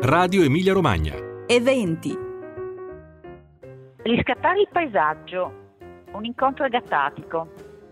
Radio Emilia Romagna. Eventi. Riscattare il paesaggio, un incontro agattatico.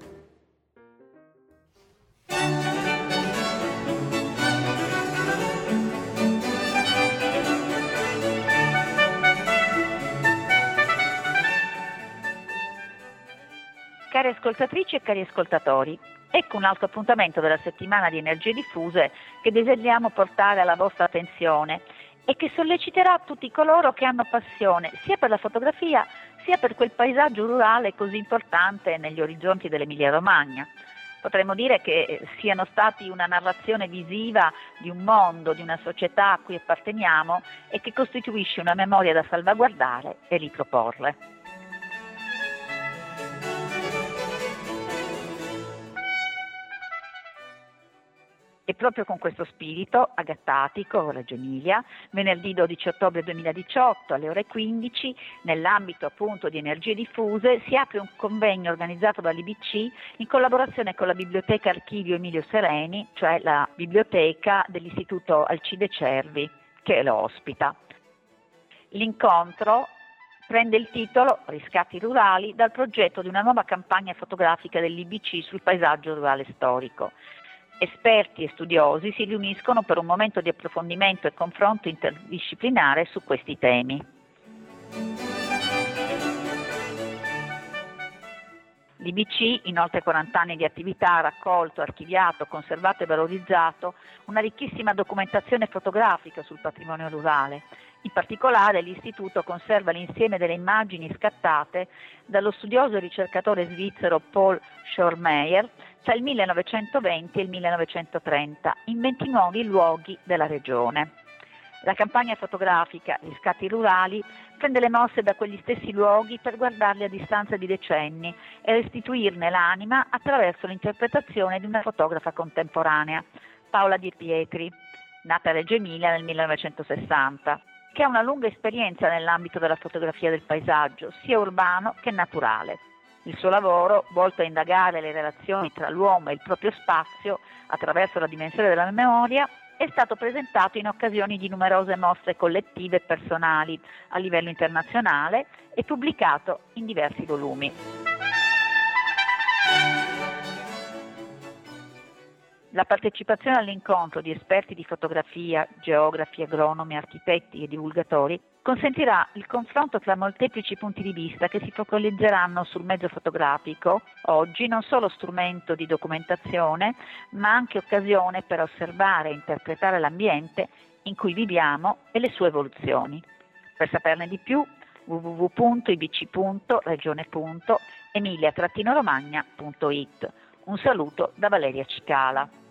Cari ascoltatrici e cari ascoltatori, ecco un altro appuntamento della settimana di Energie Diffuse che desideriamo portare alla vostra attenzione e che solleciterà tutti coloro che hanno passione sia per la fotografia sia per quel paesaggio rurale così importante negli orizzonti dell'Emilia Romagna. Potremmo dire che siano stati una narrazione visiva di un mondo, di una società a cui apparteniamo e che costituisce una memoria da salvaguardare e riproporre. E proprio con questo spirito agattatico, Reggio Emilia, venerdì 12 ottobre 2018 alle ore 15, nell'ambito appunto di Energie Diffuse, si apre un convegno organizzato dall'IBC in collaborazione con la Biblioteca Archivio Emilio Sereni, cioè la biblioteca dell'Istituto Alcide Cervi, che lo ospita. L'incontro prende il titolo Riscatti rurali dal progetto di una nuova campagna fotografica dell'IBC sul paesaggio rurale storico. Esperti e studiosi si riuniscono per un momento di approfondimento e confronto interdisciplinare su questi temi. L'IBC, in oltre 40 anni di attività, ha raccolto, archiviato, conservato e valorizzato una ricchissima documentazione fotografica sul patrimonio rurale. In particolare l'Istituto conserva l'insieme delle immagini scattate dallo studioso e ricercatore svizzero Paul Schormeyer tra il 1920 e il 1930 in 29 luoghi della regione. La campagna fotografica Riscatti rurali prende le mosse da quegli stessi luoghi per guardarli a distanza di decenni e restituirne l'anima attraverso l'interpretazione di una fotografa contemporanea, Paola Di Pietri, nata a Reggio Emilia nel 1960, che ha una lunga esperienza nell'ambito della fotografia del paesaggio, sia urbano che naturale. Il suo lavoro, volto a indagare le relazioni tra l'uomo e il proprio spazio attraverso la dimensione della memoria, è stato presentato in occasione di numerose mostre collettive e personali a livello internazionale e pubblicato in diversi volumi. La partecipazione all'incontro di esperti di fotografia, geografi, agronomi, architetti e divulgatori consentirà il confronto tra molteplici punti di vista che si focalizzeranno sul mezzo fotografico, oggi non solo strumento di documentazione, ma anche occasione per osservare e interpretare l'ambiente in cui viviamo e le sue evoluzioni. Per saperne di più, www.ibc.regione.emilia-romagna.it. Un saluto da Valeria Cicala.